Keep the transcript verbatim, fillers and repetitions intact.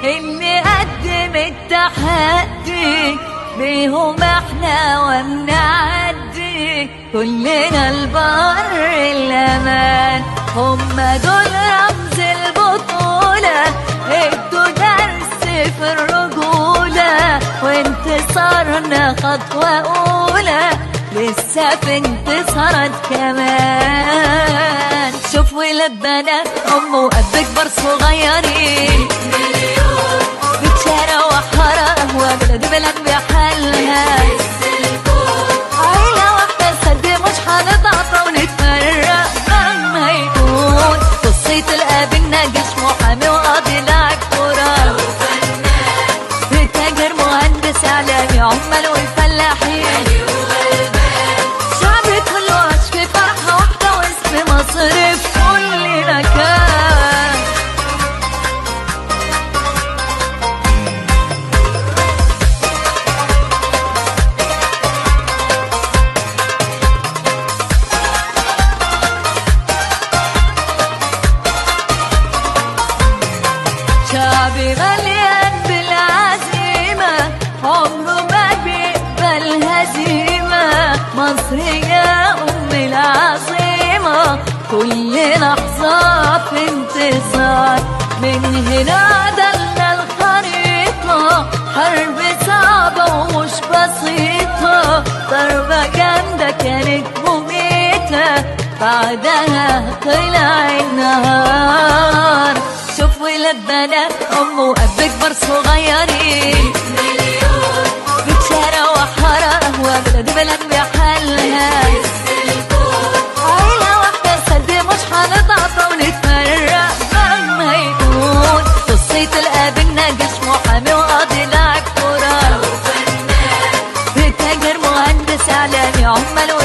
اللي قدم التحدي بيهم احنا وبنعدي كلنا البر الامان. هم دول رمز البطولة، ادوا درس في الرجولة، وانتصارنا خطوة أولى لسه في انتصارات كمان. شوف ولاد بنات أم وأب كبار صغيرين بتشارع وحارة قهوة بلد بلد بحالها، عيلة واحدة سد مش هنتعطى ونتفرق مهما يكون. قصة الأب الناجح محامي وقاضي لاعب كورة، تاجر مهندس إعلامي عمال والفلاحين، شعبي كله عاش في فرحة واحدة واسم مصر في كل مكان. شعبي مليان بالعزيمة عمره ما بيقبل هزيمة، مصر يا أم العظيمة كل لحظة في انتصار. من هنا عدلنا الخريطة، حرب صعبة ومش بسيطة، ضربة جامدة كانت مميتة بعدها طلع النهار. شوف ولاد بنات أم وأب كبار صغيرين بتشارع وحارة قهوة بلد بلد بحالها، عيلة واحدة سد مش هنتعطى ونتفرق مهما يكون. قصة الأب الناجح محامي وقاضي لاعب كورة، تاجر مهندس إعلامي عمال